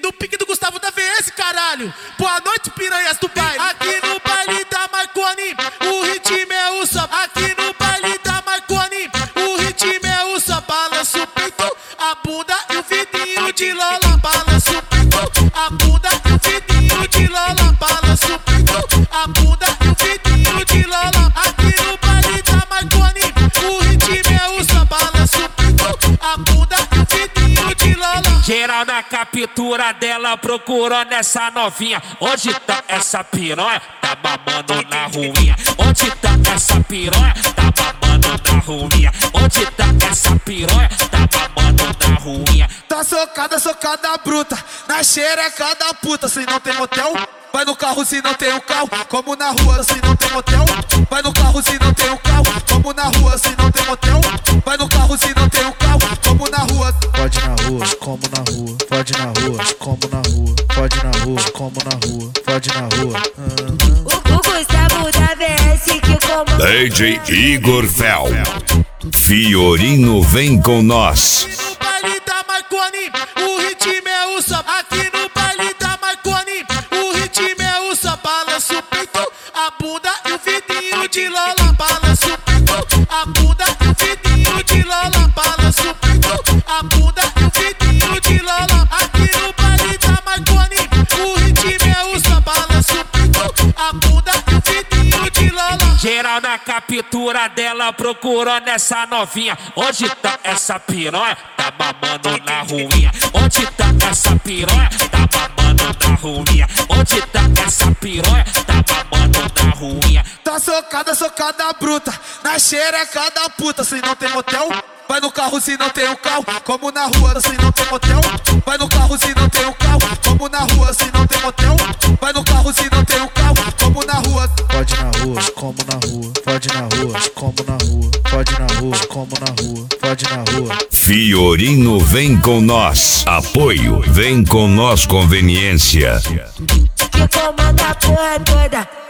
no pique do Gustavo da VS, caralho. Boa noite, piranhas do baile. Aqui no baile da Marconi, o ritmo é o só. Aqui no baile da Marconi, o ritmo é o só. Balança o peito, a bunda e o vidinho de Lola. Balança o peito, a bunda e o vidinho de Lola. Balança o peito, a bunda e o vidinho de Lola. Aqui no baile da Marconi, o ritmo é o só. Balança o peito, a bunda e o vidinho de Lola. Geral na captura dela procurou nessa novinha. Onde tá essa piranha? Tá mamando na ruinha. Onde tá essa piranha? Tá mamando na ruinha. Onde tá essa piranha? Tá mamando na ruinha. Tá socada, socada bruta, na xereca da puta. Se não tem motel, vai no carro se não tem um carro. Como na rua se não tem motel, vai no carro se não tem um carro. Como na rua se não tem motel, vai no carro se não tem um carro. Como na rua, pode na rua, como na rua, pode na rua, como na rua, pode na rua, como na rua, pode na rua. O Gustavo da VS que comanda. DJ Igor Fel, Fiorino vem com nós. aqui no baile da Marconi, o ritmo é o só. Aqui no baile da Marconi, o ritmo é o só. Balança o peito, a bunda e o vidinho de Lola. Balança o peito, a bunda e o vidinho de Lola. Balança o peito, a bunda e o vidinho de Lola. Aqui no baile da Marconi, o ritmo é o só. Balança o peito, a bunda e o vidinho de Lola. Geral na captura dela procurou nessa novinha. Onde tá essa piranha? Tá mamando na ruinha. Onde tá essa piranha? Tá mamando na ruinha. Onde tá essa piranha? Tá mamando na ruinha. Tá socada, socada bruta, na xereca da puta. Se não tem motel, vai no carro se não tem um carro. Como na rua se não tem motel, vai no carro se não tem um carro. Como na rua se não tem motel, vai no carro se não tem um carro. Como na rua, pode na rua, como na rua, pode na rua, como na rua, pode na rua, como na rua, pode na rua. Fiorino vem com nós. Apoio, vem com nós conveniência. Que comanda a porra toda.